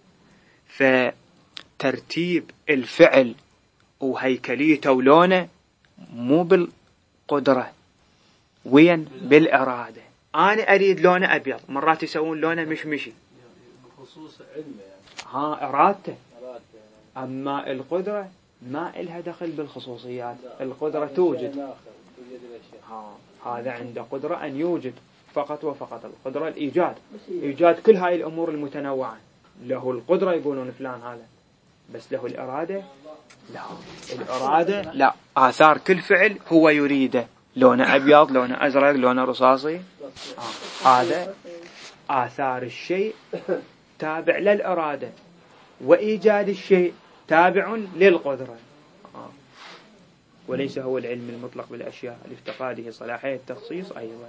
فترتيب الفعل وهيكليته ولونه مو بالقدرة، وين؟ بالإرادة. أنا أريد لونه أبيض، مرات يسوون لونه مشمشي، خصوص علمي ها إرادته. أما القدرة ما إلها دخل بالخصوصيات، القدرة توجد. ها هذا عنده قدرة أن يوجد فقط وفقط، القدرة الإيجاد، إيجاد كل هاي الأمور المتنوعة. له القدرة يقولون فلان هذا، بس له الإرادة لا. الإرادة لا، آثار كل فعل هو يريده، لونه أبيض، لونه أزرق، لونه رصاصي، هذا آثار الشيء تابع للإرادة، وإيجاد الشيء تابع للقدرة. آه. وليس هو العلم المطلق بالأشياء لافتقاده صلاحية التخصيص أيضا،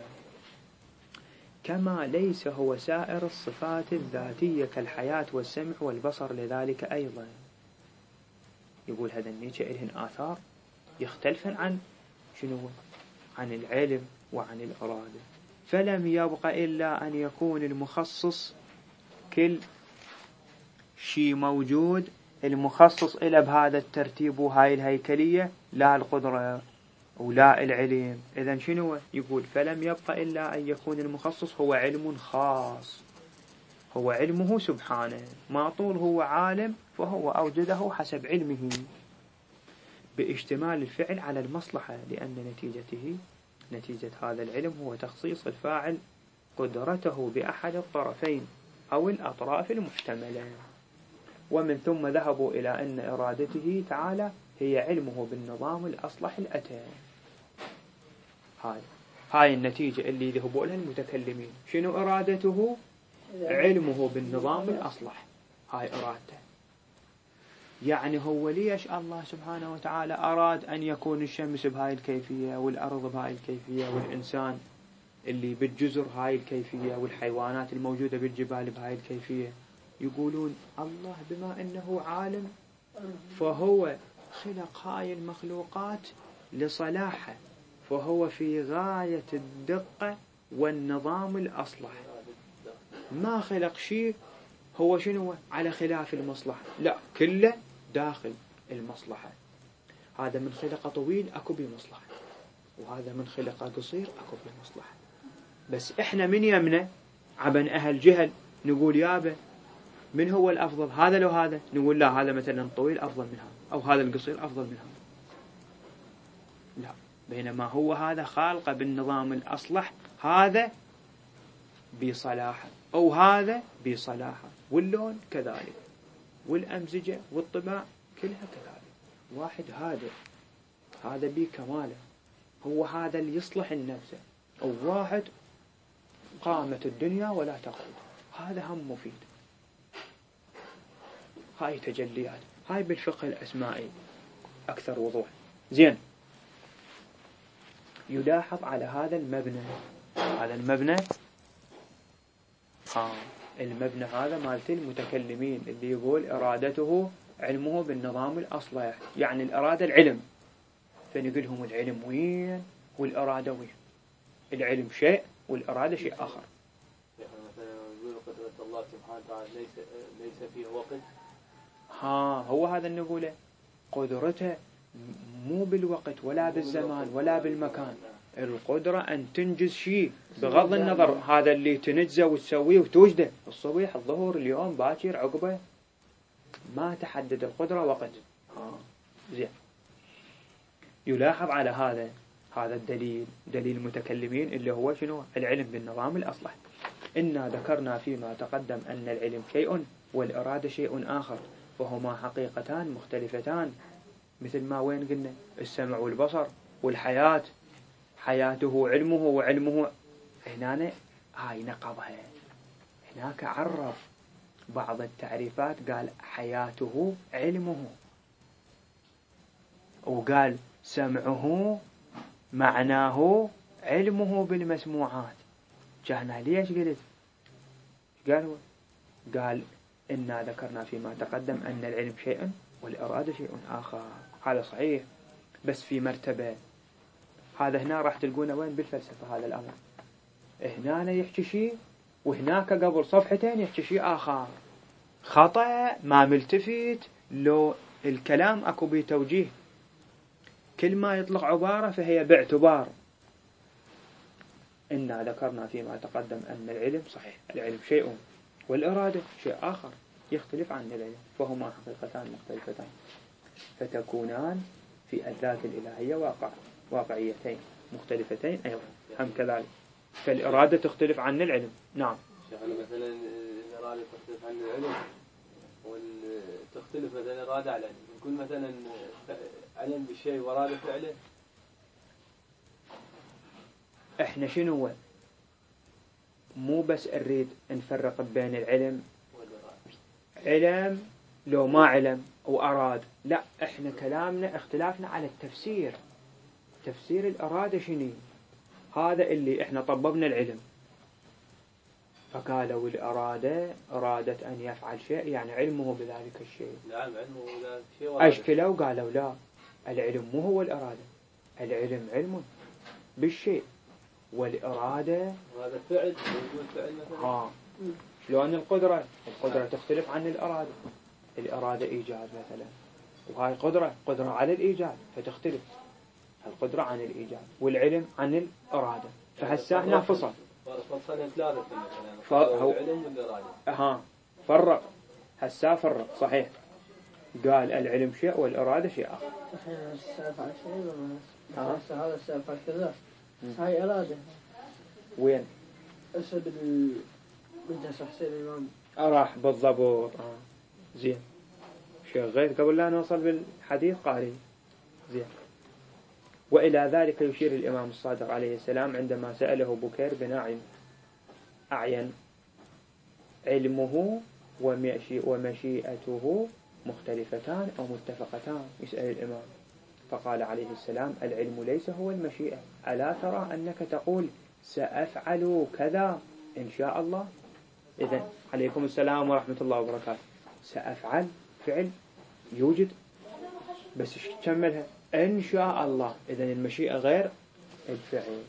كما ليس هو سائر الصفات الذاتية كالحياة والسمع والبصر لذلك أيضا. يقول هذا النيتشه إلهن آثار يختلفن عن شنو؟ عن العلم وعن الإرادة. فلم يبق إلا أن يكون المخصص كل شيء موجود المخصص إلى بهذا الترتيب وهاي الهيكلية، لا القدرة ولا العلم. إذن شنو يقول؟ فلم يبق إلا أن يكون المخصص هو علم خاص، هو علمه سبحانه، ما طول هو عالم فهو أوجده حسب علمه باشتمال الفعل على المصلحة، لأن نتيجته نتيجة هذا العلم هو تخصيص الفاعل قدرته بأحد الطرفين أو الأطراف المحتملة. ومن ثم ذهبوا إلى أن إرادته تعالى هي علمه بالنظام الأصلح الأتى. هاي هاي النتيجة اللي ذهبوا لها المتكلمين. شنو إرادته؟ علمه بالنظام الأصلح، هاي إرادته. يعني هو ليش الله سبحانه وتعالى أراد أن يكون الشمس بهاي الكيفية والأرض بهاي الكيفية والإنسان اللي بالجزر هاي الكيفية والحيوانات الموجودة بالجبال بهاي الكيفية؟ يقولون الله بما أنه عالم فهو خلق هاي المخلوقات لصلاحه، فهو في غاية الدقة والنظام الأصلح، ما خلق شيء هو شنو على خلاف المصلحة، لا كله داخل المصلحة. هذا من خلق طويل أكو بمصلحة، وهذا من خلق قصير أكو بمصلحة. بس إحنا من يمنا عبن أهل جهل نقول يابا من هو الأفضل، هذا لو هذا؟ نقول لا، هذا مثلا طويل أفضل من هذا، أو هذا القصير أفضل من هذا. لا، بينما هو هذا خالقه بالنظام الأصلح، هذا بصلاحه أو هذا بصلاحه، واللون كذلك، والأمزجة والطباع كلها كذلك. واحد هذا هذا بكماله، هو هذا اللي يصلح النفس، أو واحد قامت الدنيا ولا تقوم، هذا هم مفيد. هاي تجليات، هاي بالفقه الأسمائي أكثر وضوح. زين، يلاحظ على هذا المبنى، هذا المبنى آه المبنى هذا مالت المتكلمين اللي يقول إرادته علمه بالنظام الأصلح، يعني الإرادة العلم. فنقول لهم العلم وين والإرادة وين؟ العلم شيء والإرادة شيء آخر. يعني مثلا يقول قدرة الله سبحانه وتعالى ليس ليس فيه وقت. ها هو هذا اللي نقوله، قدرته مو بالوقت ولا بالزمان ولا بالمكان. القدرة أن تنجز شيء بغض النظر هذا اللي تنجزه وتسويه وتوجده الصبح الظهر اليوم باكر عقبه، ما تحدد القدرة وقت. آه. زين، يلاحظ على هذا هذا الدليل، دليل المتكلمين اللي هو شنو؟ العلم بالنظام الأصلح. إنا ذكرنا فيما تقدم أن العلم شيء والإرادة شيء آخر، وهما حقيقتان مختلفتان، مثل ما وين قلنا السمع والبصر والحياة، حياته علمه وعلمه. هنا هاي نقضها، هناك عرف بعض التعريفات، قال حياته علمه، وقال سمعه معناه علمه بالمسموعات. جانا ليش قلت؟ قال قال إنا ذكرنا فيما تقدم أن العلم شيء والإرادة شيء آخر. هذا صحيح، بس في مرتبة. هذا هنا راح تلقونه وين بالفلسفة هذا الأمر، هنا يحكي شيء وهناك قبل صفحتين يحكي شيء آخر. خطأ ما ملتفت، لو الكلام أكو بتوجيه، كل ما يطلق عبارة فهي باعتبار. إنا ذكرنا فيما تقدم أن العلم صحيح، العلم شيء والإرادة شيء آخر يختلف عن العلم، فهما حقيقتان مختلفتان، فتكونان في الذات الإلهية واقع واقعيتين مختلفتين أيضا هم كذلك. فالإرادة تختلف عن العلم. نعم، يعني مثلا الإرادة تختلف عن العلم، وتختلف مثلا الإرادة على العلم. يكون مثلا علم بالشيء وإرادة فعله. إحنا شنو مو بس نريد نفرق بين العلم علم لو ما علم وأراد. لا، إحنا كلامنا اختلافنا على التفسير. تفسير الإرادة شنو؟ هذا اللي إحنا طببنا العلم، فقالوا الإرادة أرادت أن يفعل شيء يعني علمه بذلك الشيء. نعم علمه بذلك الشيء. أشكلوا قالوا لا، العلم مو هو الإرادة، العلم علم بالشيء والإرادة هذا فعل موجود فعل مثلا. ها شلون القدرة؟ القدرة تختلف عن الإرادة. الإرادة إيجاد مثلا، وهاي قدرة قدرة على الإيجاد فتختلف القدرة عن الإيجاد، والعلم عن الإرادة. فهسا هنا فصل فصلنا ثلاثة مثلا، فهو العلم والإرادة. ها فرق هسا فرق صحيح، قال العلم شيء والإرادة شيء آخر. الحين السالفة على شيء ولا ها؟ هسه هذا السالفة على كذا، هاي إرادة. وين؟ هسه بال بالجسر حسين الإمام راح بالضبط. آه. زين شغيت قبل لا نوصل بالحديث قاري. زين. وإلى ذلك يشير الإمام الصادق عليه السلام عندما سأله بكير بن أعين أعين علمه ومشيئته مختلفتان أو متفقتان، يسأل الإمام فقال عليه السلام العلم ليس هو المشيئة، ألا ترى أنك تقول سأفعل كذا إن شاء الله؟ إذن عليكم السلام ورحمة الله وبركاته. سأفعل فعل يوجد بس كملها إن شاء الله، إذن المشيئة غير الفعل.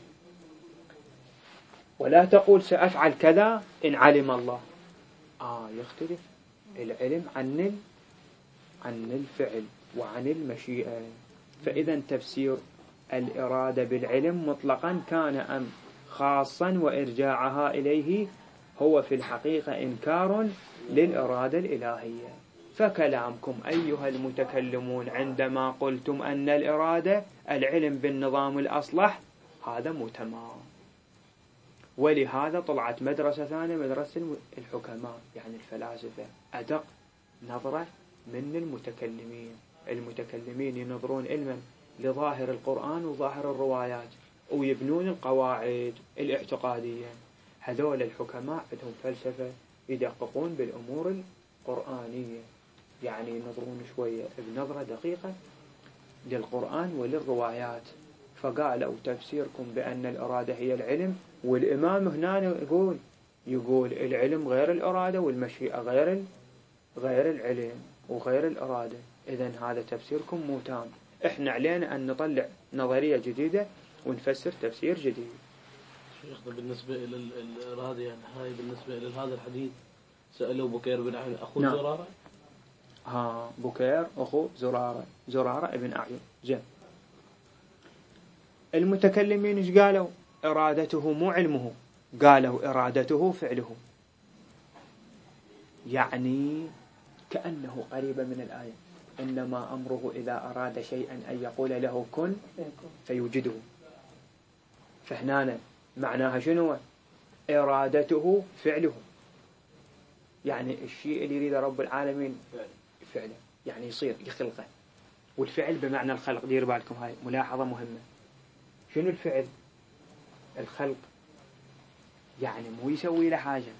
ولا تقول سأفعل كذا إن علم الله. آه يختلف العلم عن عن الفعل وعن المشيئة. فإذا تفسير الإرادة بالعلم مطلقا كان أم خاصا، وإرجاعها إليه هو في الحقيقة إنكار للإرادة الإلهية. فكلامكم أيها المتكلمون عندما قلتم أن الإرادة العلم بالنظام الأصلح هذا مو تمام. ولهذا طلعت مدرسة ثانية، مدرسة الحكماء يعني الفلاسفة، أدق نظرة من المتكلمين. المتكلمين ينظرون علما لظاهر القرآن وظاهر الروايات ويبنون القواعد الاعتقادية. هذول الحكماء عندهم فلسفة يدققون بالأمور القرآنية، يعني ينظرون شوية بنظرة دقيقة للقرآن وللروايات. فقالوا تفسيركم بأن الإرادة هي العلم، والإمام هنا يقول يقول العلم غير الإرادة والمشيئة غير غير العلم وغير الإرادة. إذن هذا تفسيركم مو تام. إحنا علينا أن نطلع نظرية جديدة ونفسر تفسير جديد. شيخنا بالنسبة إلى الإرادة يعني هاي بالنسبة إلى هذا الحديث سألوا بكير بن أعين أخو نعم. زرارة. ها بكير أخو زرارة، زرارة ابن أعين. زين. المتكلمين إيش قالوا؟ إرادته مو علمه، قالوا إرادته فعله. يعني كأنه قريبا من الآية إنما أمره إذا أراد شيئا أن يقول له كن فيوجده. فهنا معناها شنو؟ إرادته فعله، يعني الشيء اللي يريد رب العالمين فعله يعني يصير يخلقه. والفعل بمعنى الخلق، دير بالكم هاي ملاحظة مهمة. شنو الفعل؟ الخلق، يعني مو يسوي له حاجة.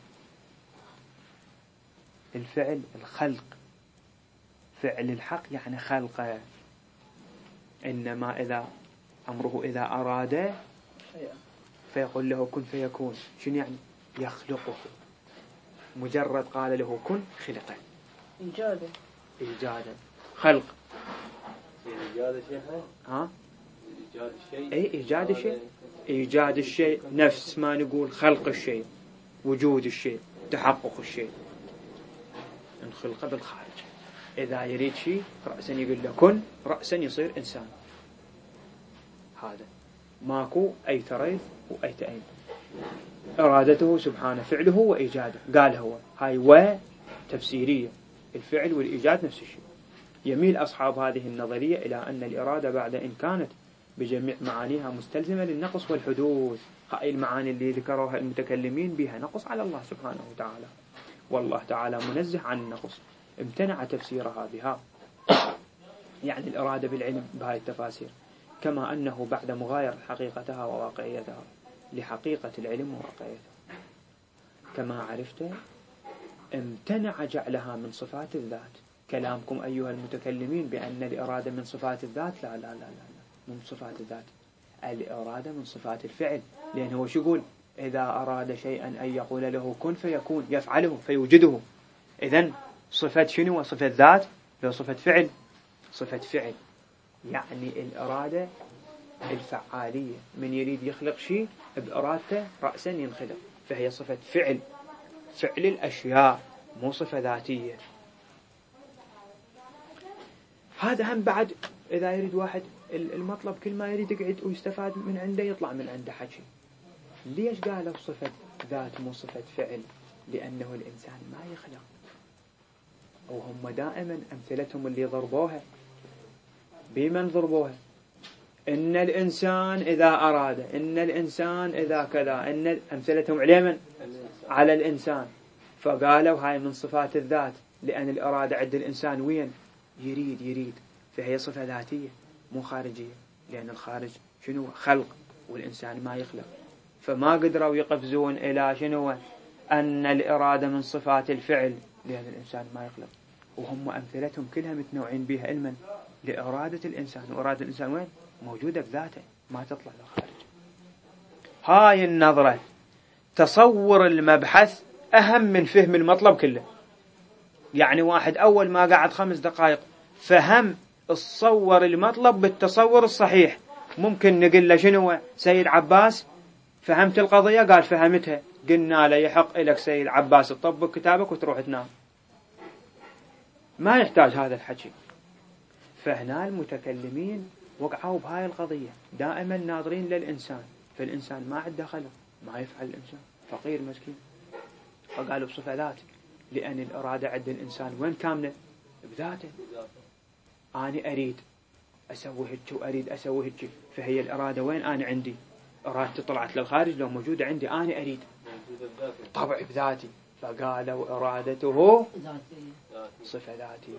الفعل الخلق، فعل الحق يعني خلقه. إنما إذا أمره إذا أراد فيقول له كن فيكون. شنو يعني؟ يخلقه. مجرد قال له كن خلقه. إيجاده إيجادا خلق. إيجاد شيء ها؟ إيجاد الشيء. أي إيجاد الشيء. إيجاد الشيء نفس ما نقول خلق الشيء، وجود الشيء، تحقق الشيء. انخلقه بالخارج. إذا يريد شيء رأسا يقول له كن، رأسا يصير إنسان. هذا ماكو أي تريث وأي تأين. إرادته سبحانه فعله وإيجاده. قال هو هاي وتفسيرية، الفعل والإيجاد نفس الشيء. يميل أصحاب هذه النظرية إلى أن الإرادة بعد إن كانت بجميع معانيها مستلزمة للنقص والحدوث. هاي المعاني اللي ذكروها المتكلمين بها نقص على الله سبحانه وتعالى، والله تعالى منزه عن النقص، امتنع تفسيرها بها، يعني الإرادة بالعلم بهاي التفاسير، كما أنه بعد مغايرة حقيقتها وواقعيتها لحقيقة العلم وواقعيته. كما عرفت امتنع جعلها من صفات الذات. كلامكم أيها المتكلمين بأن الإرادة من صفات الذات، لا لا لا لا, لا. من صفات الذات، الإرادة من صفات الفعل. لأنه شو يقول؟ إذا أراد شيئا أن يقول له كن فيكون، يفعله فيوجده. إذن صفة شنو؟ صفة ذات لو صفة فعل؟ صفة فعل. يعني الإرادة الفعالية، من يريد يخلق شيء بإرادته رأسا ينخلق، فهي صفة فعل، فعل الأشياء، مو صفة ذاتية. هذا هم بعد إذا يريد واحد المطلب كل ما يريد يقعد ويستفاد من عنده يطلع من عنده حكي. ليش قالوا صفة ذات مو صفة فعل؟ لأنه الإنسان ما يخلق، وهم دائما أمثلتهم اللي ضربوها بمن ضربوها؟ إن الإنسان إذا أراد، إن الإنسان إذا كذا، إن أمثلتهم على من؟ على الإنسان. فقالوا هاي من صفات الذات، لأن الإرادة عند الإنسان وين؟ يريد يريد، فهي صفة ذاتية مو خارجية. لأن الخارج شنو؟ خلق، والإنسان ما يخلق. فما قدروا يقفزون إلى شنو؟ أن الإرادة من صفات الفعل، لأن الإنسان ما يخلق. وهم أمثلتهم كلها متنوعين بها علما لإرادة الإنسان. وإرادة الإنسان وين؟ موجودة بذاته، ما تطلع للخارج. هاي النظرة تصور المبحث أهم من فهم المطلب كله. يعني واحد أول ما قعد خمس دقائق فهم تصور المطلب بالتصور الصحيح، ممكن نقول له شنو سيد عباس فهمت القضية؟ قال فهمتها. قلنا له يحق لك سيد عباس تطبق كتابك وتروح تنام. ما يحتاج هذا الحكي. فهنا المتكلمين وقعوا بهاي القضية، دائما ناظرين للإنسان، فالإنسان ما عنده خلق، ما يفعل الإنسان، فقير مسكين. فقالوا بصفة ذات، لأن الإرادة عند الإنسان وين كاملة؟ بذاته. أنا أريد أسوي هيك وأريد أسوي هيك، فهي الإرادة وين؟ أنا عندي إرادتي طلعت للخارج لو موجودة عندي، أنا أريد طبع بذاتي. فقالوا إرادته صفة ذاتية،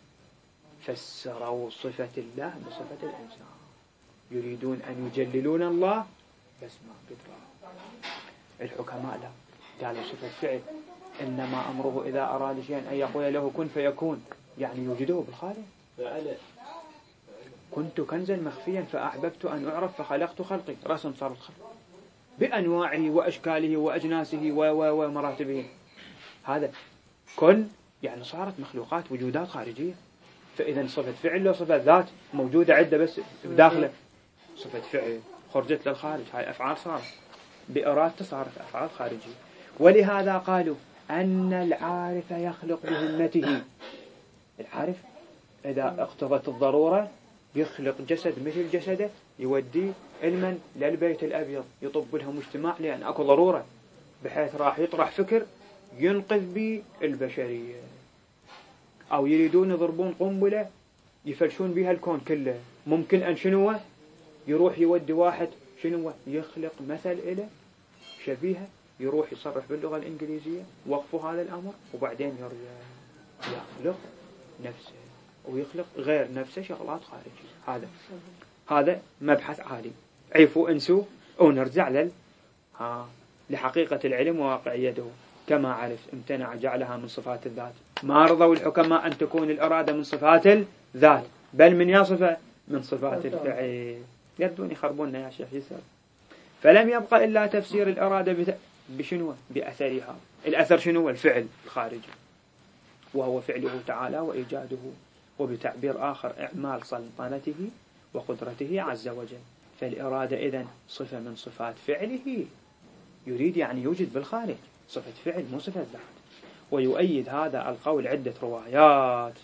فسروا صفة الله بصفة الإنسان. يريدون أن يجللون الله بس ما قدروا. الحكماء لا، قالوا صفة فعل، إنما أمره إذا أراد شيئا أن يقول له كن فيكون، يعني يوجده بالخارج. كنت كنزا مخفيا فأحببت أن أعرف فخلقت خلقي، رسم صار الخلق بأنواعه وأشكاله وأجناسه ومراتبه. هذا كن يعني صارت مخلوقات وجودات خارجية. فإذا صفة فعل لو صفة ذات موجودة عدة بس بداخله، صفة فعل خرجت للخارج، هاي أفعال صارت بإرادته، صارت أفعال خارجية. ولهذا قالوا أن العارف يخلق بهمته. العارف إذا اقتضت الضرورة يخلق جسد مثل جسده، يودي علما للبيت الأبيض، يطب لهم اجتماع لأن أكو ضرورة، بحيث راح يطرح فكر ينقذ به البشرية. أو يريدون يضربون قنبلة يفلشون بها الكون كله، ممكن أن شنو يروح يودي واحد شنو يخلق مثل إله شبيهة، يروح يصرح باللغة الإنجليزية، وقفوا هذا الأمر، وبعدين يرجع يخلق نفسه ويخلق غير نفسه شغلات خارجية. هذا هذا مبحث عالي، عيفوا انسوا ونرجع لل ها لحقيقة العلم وواقعيته. كما عرف امتنع جعلها من صفات الذات. ما رضوا الحكماء أن تكون الإرادة من صفات الذات، بل من يا صفة من صفات الفعل. يردون يخربوننا يا شيخ يسر. فلم يبقى إلا تفسير الإرادة بشنو؟ بأثرها. الأثر شنو؟ الفعل الخارجي، وهو فعله تعالى وإيجاده، وبتعبير آخر إعمال سلطنته وقدرته عز وجل. فالإرادة إذن صفة من صفات فعله، يريد يعني يوجد بالخارج، صفة فعل مو صفة ذات. ويؤيد هذا القول عدة روايات،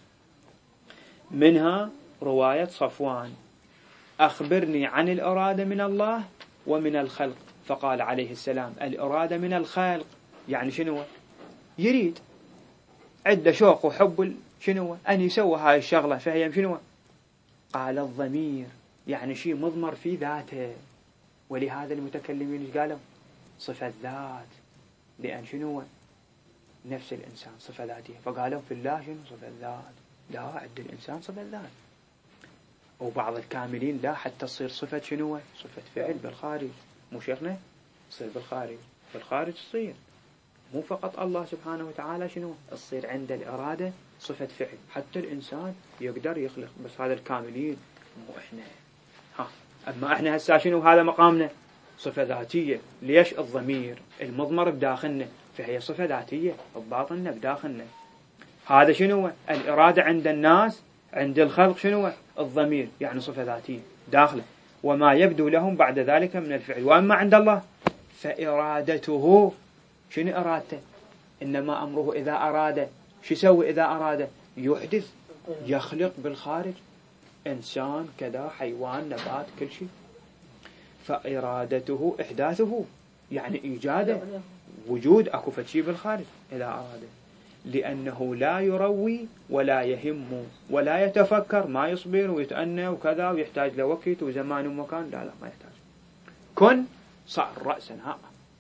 منها رواية صفوان: أخبرني عن الإرادة من الله ومن الخلق. فقال عليه السلام: الإرادة من الخلق، يعني شنو؟ يريد عدة شوق وحب شنو أن يسوى هاي الشغلة، فهي شنو؟ قال الضمير، يعني شيء مضمر في ذاته. ولهذا المتكلمين ايش قالوا؟ صفة ذات، لأن شنو؟ نفس الإنسان صفة ذاتية. فقالوا في الله شنو؟ صفة ذات. لا، عند الإنسان صفة ذات. وبعض الكاملين لا، حتى تصير صفة شنو؟ صفة فعل بالخارج. مو شيخنا؟ تصير بالخارج، بالخارج تصير. مو فقط الله سبحانه وتعالى شنو تصير عنده الإرادة صفة فعل، حتى الإنسان يقدر يخلق، بس هذا الكاملين مو إحنا. ها أما إحنا هسا شنو هذا مقامنا؟ صفة ذاتية. ليش؟ الضمير المضمر بداخلنا، فهي صفة ذاتية بباطننا بداخلنا. هذا شنو الإرادة عند الناس، عند الخلق شنو الضمير، يعني صفة ذاتية داخله، وما يبدو لهم بعد ذلك من الفعل. وأما عند الله فإرادته، شنو إرادته؟ إنما أمره إذا أراد، شو يسوي إذا أراد؟ يحدث، يخلق بالخارج، إنسان كذا، حيوان، نبات، كل شيء. فإرادته إحداثه يعني إيجاده، وجود أكو فشي بالخارج إذا أراد، لأنه لا يروي ولا يهم ولا يتفكر، ما يصبر ويتأنى وكذا ويحتاج لوقت وزمان ومكان، لا لا ما يحتاج. كن صار رأسا. ها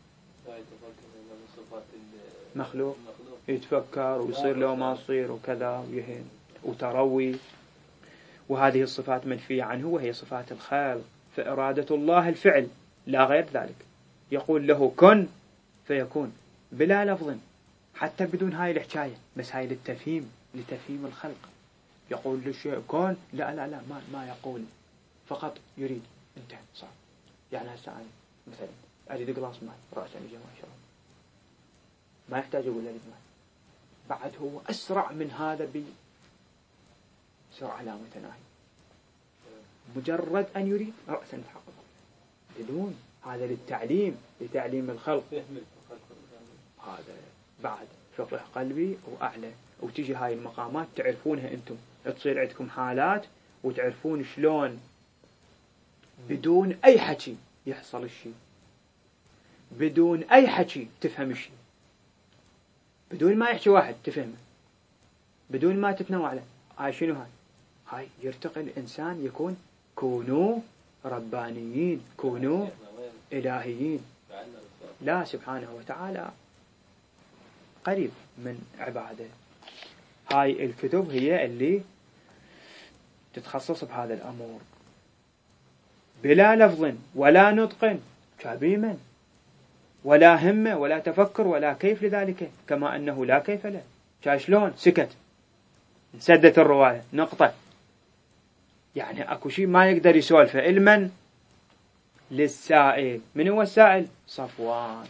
مخلوق يتفكر ويصير له ما يصير وكذا ويهين وتروي، وهذه الصفات منفية عنه وهي صفات الخالق. فإرادة الله الفعل لا غير ذلك. يقول له كن فيكون بلا لفظ، حتى بدون هاي الحكاية، بس هاي للتفهيم، لتفهيم الخلق. يقول للشيء كن، لا لا لا ما, ما يقول، فقط يريد، انتهى صار. يعني هسه أنا مثلا أريد قلاص ماء رأسا لجماعة شرب، ما يحتاج أقول له ماء، بعد هو أسرع من هذا بسرعة لا متناهية، مجرد أن يريد رأسا يتحقق بدون. هذا للتعليم، لتعليم الخلق. هذا بعد فقه قلبي وأعلى. وتجي هاي المقامات تعرفونها أنتم، تصير عندكم حالات وتعرفون شلون بدون أي حكي يحصل الشيء، بدون أي حكي تفهم الشيء، بدون ما يحكي واحد تفهمه، بدون ما تتنوع له. هاي شنو هاي؟ هاي يرتقي الإنسان يكون كونوا ربانيين، كونوا إلهيين. لا سبحانه وتعالى قريب من عباده. هاي الكتب هي اللي تتخصص بهذا الأمور بلا لفظ ولا نطق كبيما ولا همة ولا تفكر ولا كيف لذلك، كما أنه لا كيف له. شلون سكت، سدت الرواية نقطة، يعني أكو شيء ما يقدر يسولفه. علما للسائل. من هو السائل؟ صفوان.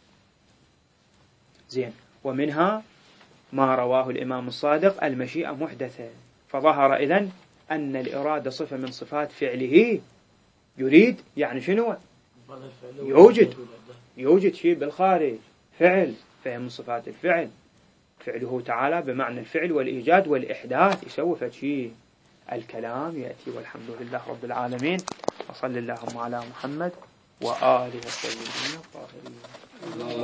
زين. ومنها ما رواه الإمام الصادق المشيئة محدثة. فظهر إذن أن الإرادة صفة من صفات فعله. يريد يعني شنو؟ يوجد يوجد شيء بالخارج، فعل، فهي من صفات الفعل. فعله تعالى بمعنى الفعل والإيجاد والإحداث، يسوي فشيء. الكلام يأتي. والحمد لله رب العالمين، وصل اللهم على محمد وآله الطيبين الطاهرين.